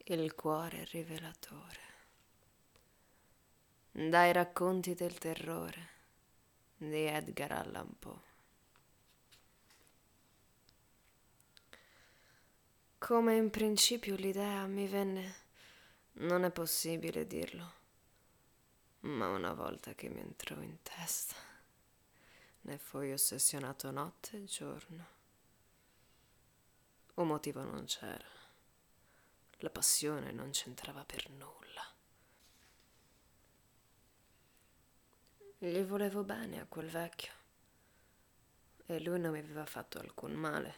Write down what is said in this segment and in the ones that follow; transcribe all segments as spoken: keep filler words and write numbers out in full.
Il cuore rivelatore. Dai racconti del terrore di Edgar Allan Poe. Come in principio l'idea mi venne, non è possibile dirlo, ma una volta che mi entrò in testa, ne fui ossessionato notte e giorno. Un motivo non c'era, la passione non c'entrava per nulla. Gli volevo bene a quel vecchio e lui non mi aveva fatto alcun male.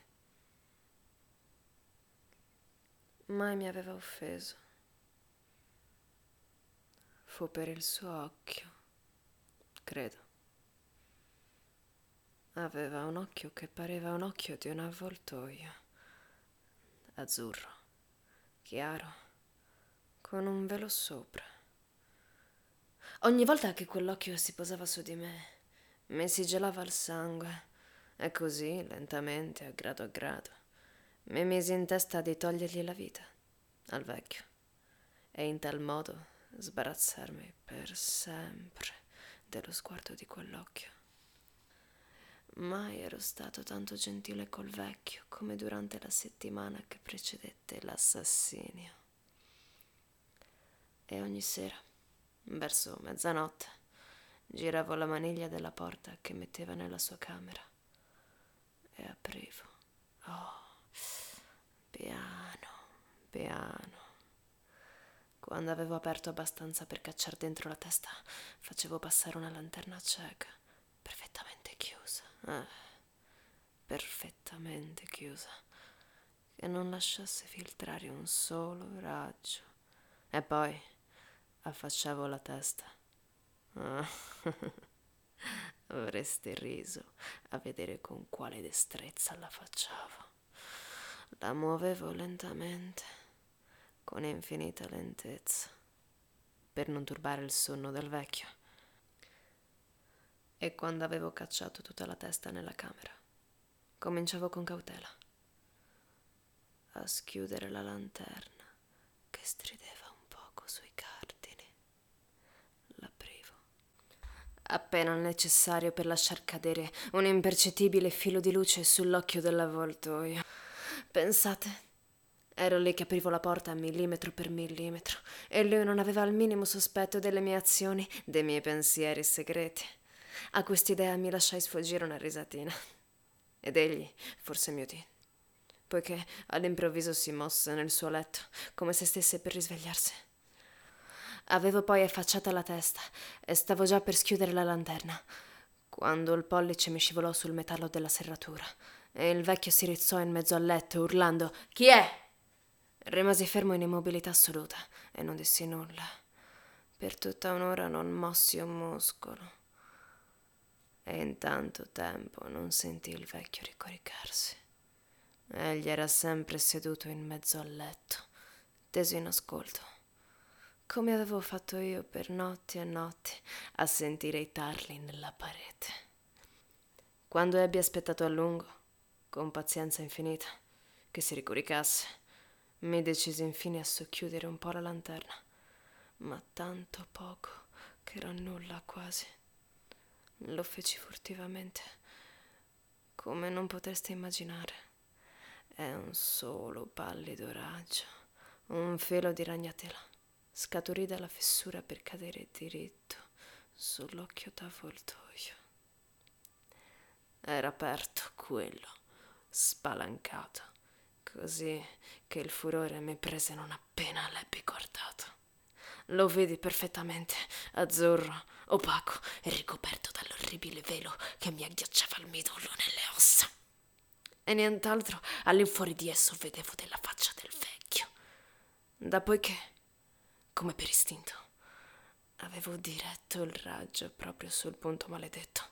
Mai mi aveva offeso. Fu per il suo occhio, credo. Aveva un occhio che pareva un occhio di un avvoltoio, azzurro, chiaro, con un velo sopra. Ogni volta che quell'occhio si posava su di me, mi si gelava il sangue, e così, lentamente, a grado a grado, mi misi in testa di togliergli la vita al vecchio, e in tal modo sbarazzarmi per sempre dello sguardo di quell'occhio. Mai ero stato tanto gentile col vecchio come durante la settimana che precedette l'assassinio. E ogni sera, verso mezzanotte, giravo la maniglia della porta che metteva nella sua camera e aprivo. Oh, piano, piano. Quando avevo aperto abbastanza per cacciar dentro la testa, facevo passare una lanterna cieca, perfettamente chiusa. Eh, perfettamente chiusa, che non lasciasse filtrare un solo raggio. E poi affacciavo la testa. Ah, avresti riso a vedere con quale destrezza la affacciavo. La muovevo lentamente, con infinita lentezza, per non turbare il sonno del vecchio. E quando avevo cacciato tutta la testa nella camera, cominciavo con cautela a schiudere la lanterna che strideva un poco sui cardini. L'aprivo appena il necessario per lasciar cadere un impercettibile filo di luce sull'occhio dell'avvoltoio. Pensate, ero lì che aprivo la porta millimetro per millimetro e lui non aveva il minimo sospetto delle mie azioni, dei miei pensieri segreti. A quest'idea mi lasciai sfuggire una risatina ed egli forse mi udì, poiché all'improvviso si mosse nel suo letto come se stesse per risvegliarsi. Avevo poi affacciata la testa e stavo già per schiudere la lanterna quando il pollice mi scivolò sul metallo della serratura e il vecchio si rizzò in mezzo al letto urlando «Chi è?». Rimasi fermo in immobilità assoluta e non dissi nulla. Per tutta un'ora non mossi un muscolo e in tanto tempo non sentii il vecchio ricoricarsi. Egli era sempre seduto in mezzo al letto, teso in ascolto, come avevo fatto io per notti e notti a sentire i tarli nella parete. Quando ebbi aspettato a lungo, con pazienza infinita, che si ricoricasse, mi decisi infine a socchiudere un po' la lanterna, ma tanto poco che era nulla quasi. Lo feci furtivamente, come non potreste immaginare. È un solo pallido raggio, un filo di ragnatela, scaturì dalla fessura per cadere diritto sull'occhio d'avvoltoio. Era aperto quello, spalancato, così che il furore mi prese non appena l'ebbi guardato. Lo vidi perfettamente, azzurro, opaco e ricoperto dall'orribile velo che mi agghiacciava il midollo nelle ossa. E nient'altro all'infuori di esso vedevo della faccia del vecchio. Dappoiché, come per istinto, avevo diretto il raggio proprio sul punto maledetto.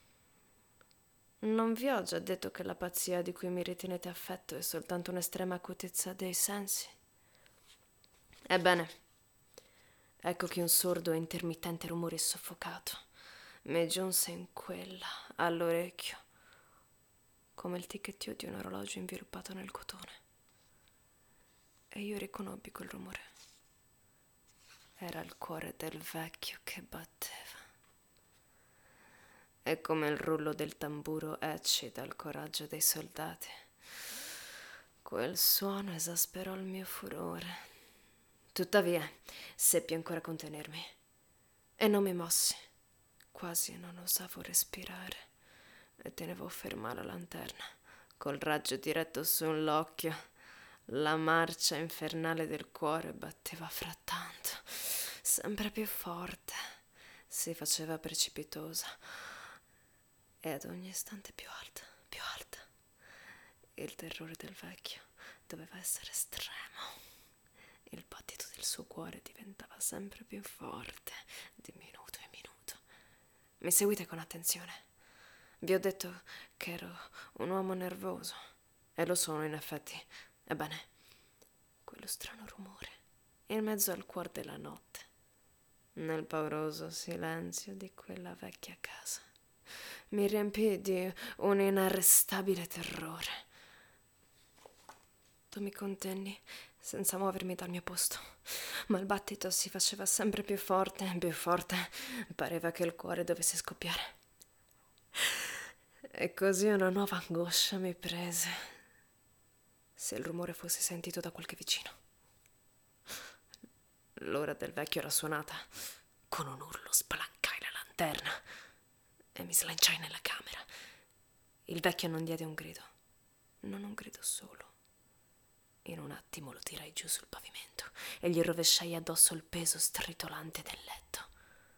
Non vi ho già detto che la pazzia di cui mi ritenete affetto è soltanto un'estrema acutezza dei sensi? Ebbene, ecco che un sordo e intermittente rumore soffocato mi giunse in quella, all'orecchio, come il ticchettio di un orologio inviluppato nel cotone. e io riconobbi quel rumore. Era il cuore del vecchio che batteva. E come il rullo del tamburo eccita il coraggio dei soldati, quel suono esasperò il mio furore. Tuttavia, seppi ancora contenermi e non mi mossi. Quasi non osavo respirare e tenevo ferma la lanterna, col raggio diretto sull'occhio. La marcia infernale del cuore batteva frattanto, sempre più forte, si faceva precipitosa e ad ogni istante più alta, più alta. Il terrore del vecchio doveva essere estremo. Il battito del suo cuore diventava sempre più forte, di minuto in minuto. Mi seguite con attenzione. Vi ho detto che ero un uomo nervoso, e lo sono in effetti. Ebbene, quello strano rumore, in mezzo al cuor della notte, nel pauroso silenzio di quella vecchia casa, mi riempì di un inarrestabile terrore. Mi contenni senza muovermi dal mio posto, ma il battito si faceva sempre più forte e più forte. Pareva che il cuore dovesse scoppiare. E così una nuova angoscia mi prese. Se il rumore fosse sentito da qualche vicino. L'ora del vecchio era suonata. Con un urlo spalancai la lanterna e mi slanciai nella camera. Il vecchio non diede un grido, non un grido solo. In un attimo lo tirai giù sul pavimento e gli rovesciai addosso il peso stritolante del letto.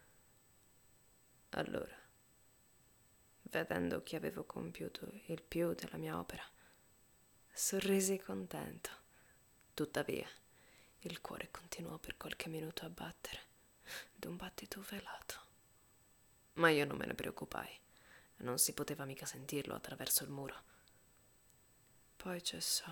Allora, vedendo che avevo compiuto il più della mia opera, sorrisi contento. Tuttavia, il cuore continuò per qualche minuto a battere, d'un battito velato. Ma io non me ne preoccupai, non si poteva mica sentirlo attraverso il muro. Poi cessò.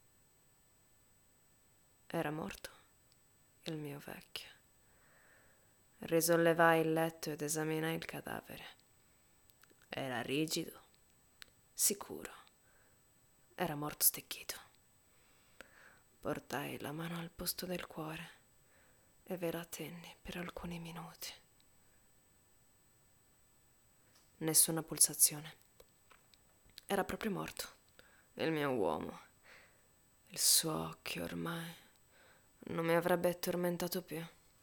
Era morto il mio vecchio. Risollevai il letto ed esaminai il cadavere. Era rigido, sicuro. Era morto stecchito. Portai la mano al posto del cuore e ve la tenni per alcuni minuti. Nessuna pulsazione. Era proprio morto, il mio uomo. Il suo occhio ormai non mi avrebbe tormentato più.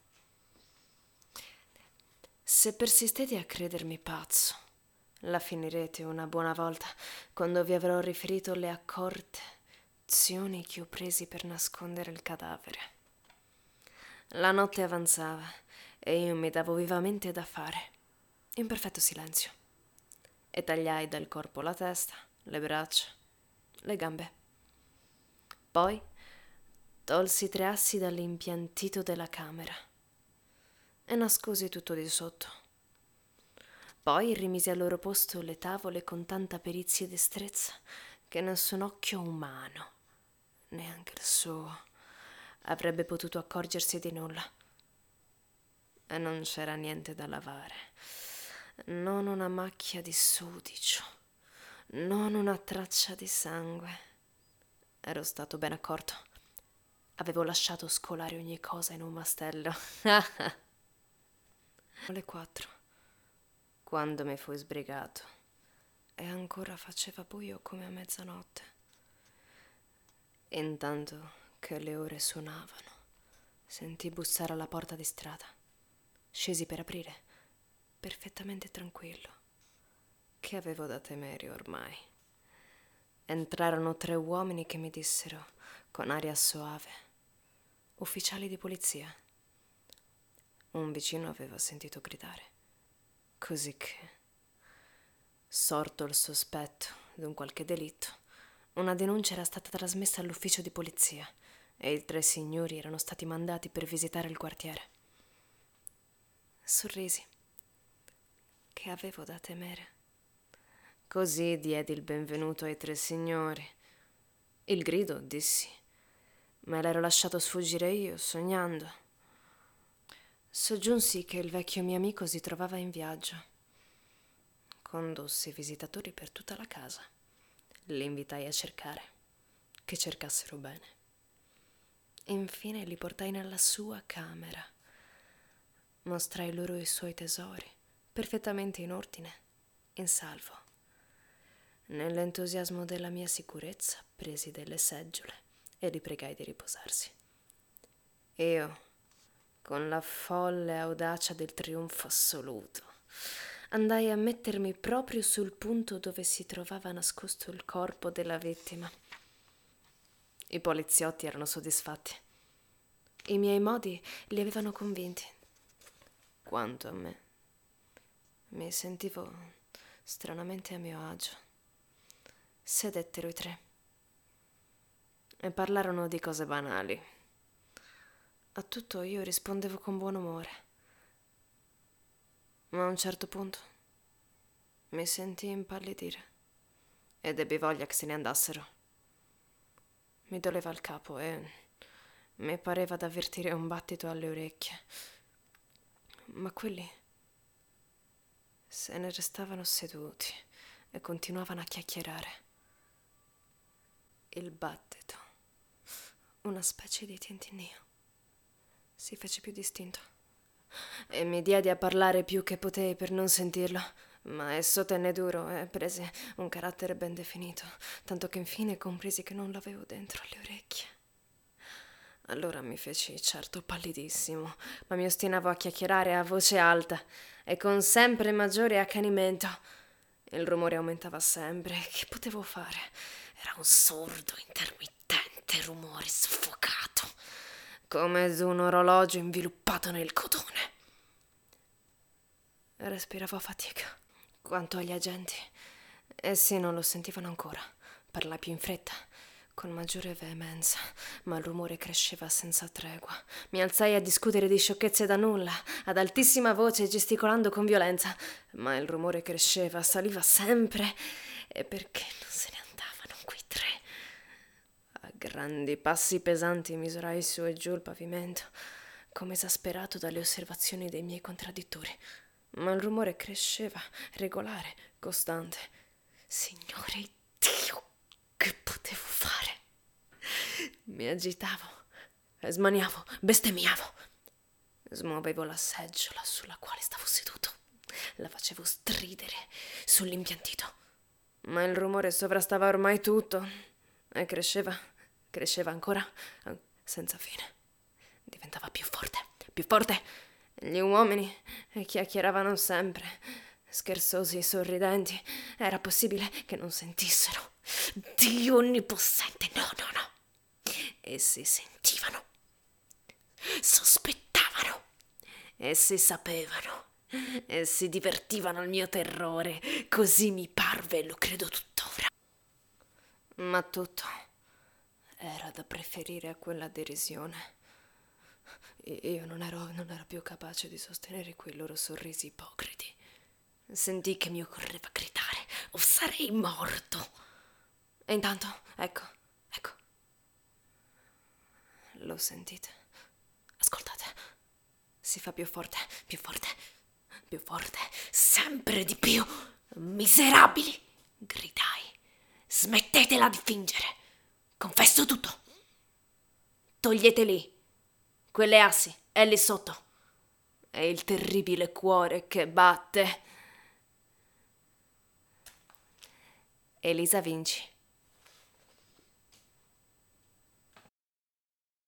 Se persistete a credermi pazzo, la finirete una buona volta quando vi avrò riferito le accorte azioni che ho presi per nascondere il cadavere. La notte avanzava e io mi davo vivamente da fare, in perfetto silenzio, e tagliai dal corpo la testa, le braccia, le gambe. Poi tolsi tre assi dall'impiantito della camera e nascosi tutto di sotto. Poi rimisi al loro posto le tavole con tanta perizia e destrezza che nessun occhio umano, neanche il suo, avrebbe potuto accorgersi di nulla. E non c'era niente da lavare, non una macchia di sudicio, non una traccia di sangue. Ero stato ben accorto. Avevo lasciato scolare ogni cosa in un mastello. Alle quattro, quando mi fui sbrigato, e ancora faceva buio come a mezzanotte. Intanto che le ore suonavano, sentii bussare alla porta di strada. Scesi per aprire, perfettamente tranquillo. Che avevo da temere ormai? Entrarono tre uomini che mi dissero, con aria soave: ufficiali di polizia. Un vicino aveva sentito gridare, così che, sorto il sospetto d'un qualche delitto, una denuncia era stata trasmessa all'ufficio di polizia e i tre signori erano stati mandati per visitare il quartiere. Sorrisi. Che avevo da temere? Così diedi il benvenuto ai tre signori. Il grido, dissi, me l'ero lasciato sfuggire io, sognando. Soggiunsi che il vecchio mio amico si trovava in viaggio. Condussi i visitatori per tutta la casa. Li invitai a cercare, che cercassero bene. Infine li portai nella sua camera. Mostrai loro i suoi tesori, perfettamente in ordine, in salvo. Nell'entusiasmo della mia sicurezza presi delle seggiole e li pregai di riposarsi. Io, con la folle audacia del trionfo assoluto, andai a mettermi proprio sul punto dove si trovava nascosto il corpo della vittima. I poliziotti erano soddisfatti. I miei modi li avevano convinti. Quanto a me, mi sentivo stranamente a mio agio. Sedettero i tre e parlarono di cose banali. A tutto io rispondevo con buon umore. Ma a un certo punto mi sentii impallidire ed ebbi voglia che se ne andassero. Mi doleva il capo e mi pareva d'avvertire un battito alle orecchie. Ma quelli se ne restavano seduti e continuavano a chiacchierare. Il battito, una specie di tintinnio, si fece più distinto e mi diedi a parlare più che potei per non sentirlo, ma esso tenne duro e prese un carattere ben definito, tanto che infine compresi che non l'avevo dentro alle orecchie. Allora mi feci certo pallidissimo, ma mi ostinavo a chiacchierare a voce alta e con sempre maggiore accanimento. Il rumore aumentava sempre. Che potevo fare? Era un sordo, intermittente rumore soffocato, come d'un orologio inviluppato nel cotone. Respiravo a fatica. Quanto agli agenti, essi non lo sentivano ancora. Parlai più in fretta, con maggiore veemenza, ma il rumore cresceva senza tregua. Mi alzai a discutere di sciocchezze da nulla, ad altissima voce, gesticolando con violenza, ma il rumore cresceva, saliva sempre. E perché non se ne andavano quei tre? A grandi passi pesanti misurai su e giù il pavimento, come esasperato dalle osservazioni dei miei contraddittori. Ma il rumore cresceva, regolare, costante. Signore Dio, che potevo fare? Mi agitavo, smaniavo, bestemmiavo. Smuovevo la seggiola sulla quale stavo seduto, la facevo stridere sull'impiantito. Ma il rumore sovrastava ormai tutto e cresceva, cresceva ancora, senza fine. Diventava più forte, più forte. Gli uomini chiacchieravano sempre, scherzosi e sorridenti. Era possibile che non sentissero. Dio onnipossente, no, no, no. Essi sentivano, sospettavano, essi sapevano, essi divertivano il mio terrore. Così mi parve e lo credo tuttora. Ma tutto era da preferire a quella derisione. Io non ero, non ero più capace di sostenere quei loro sorrisi ipocriti. Sentii che mi occorreva gridare o sarei morto. E intanto, ecco, ecco. Lo sentite? Ascoltate. Si fa più forte, più forte, più forte, sempre di più. Miserabili! Gridai. Smettetela di fingere. Confesso tutto. Togliete lì quelle assi, è lì sotto. È il terribile cuore che batte. Elisa Vinci.